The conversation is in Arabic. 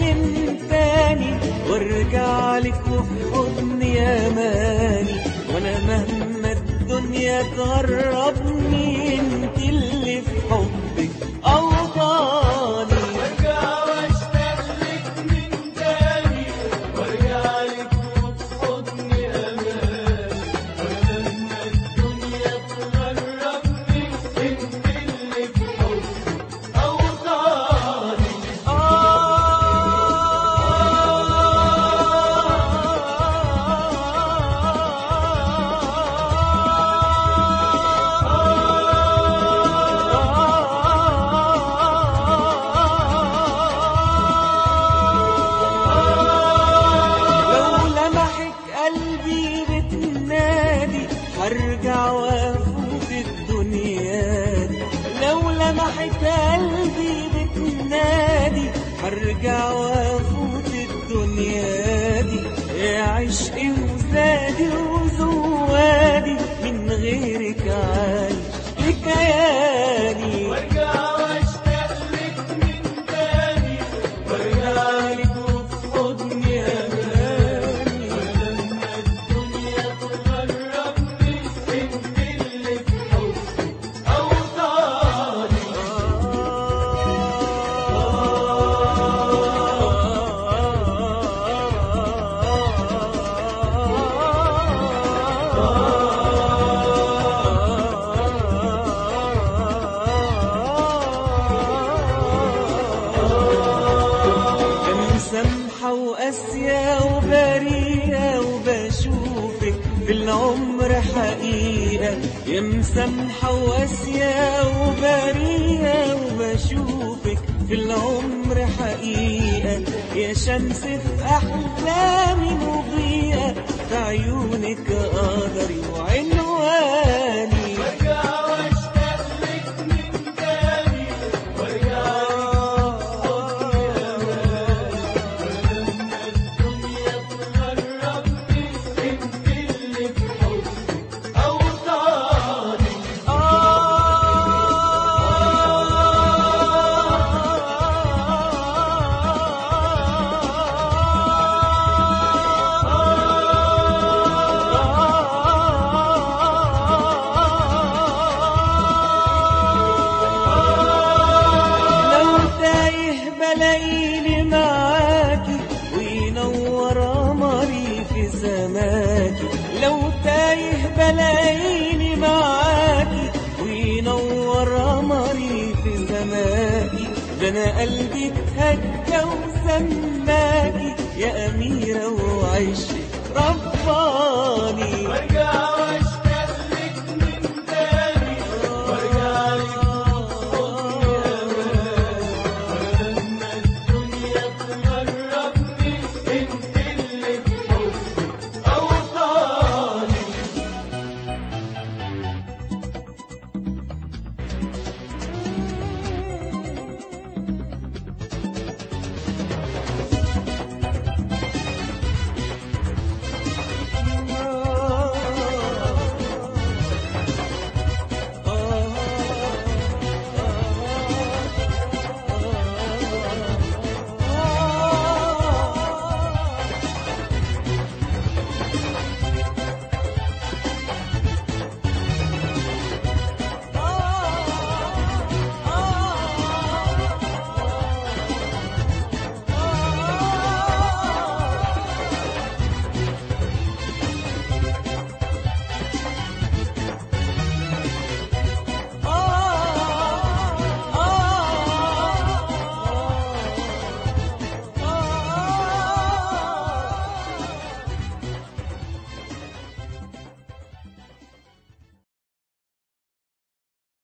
من تاني وارجع لك وفي حضني اماني، وانا مهما الدنيا تغربني انت اللي في حبك اوطاني. وارجع واشتاق لك من تاني وارجع لك وفي حضني اماني، وانا مهما الدنيا تغربني انت اللي في حبك اوطاني. قلبي بتنادي هرجع وافوت الدنيا دي، لو لمحت قلبي بتنادي هرجع وافوت الدنيا دي. يا عشقي وزادي وزوادي من غيرك عايش لكياني. وارجع واشتاق لك من تاني وارجع لك وفي حضني اماني، ولما الدنيا تغربني انت اللي في حبك اوطاني. سمحة وقاسية وبريئة وبشوفك في العمر حقيقة، يا مسامحة وقاسية وبريئة وبشوفك في العمر حقيقة، يا شمس في أحلامي مضيئة في عيونك قدري وعنواني. وارجع واشتاق لك من تاني وارجع بلاقيني معاكي وينور قمري في سماكي، لو تايه بلاقيني معاكي وينور قمري في سماكي، ده انا قلبي اتهكى وسماكي يا أميرة وعشق رباني. وارجع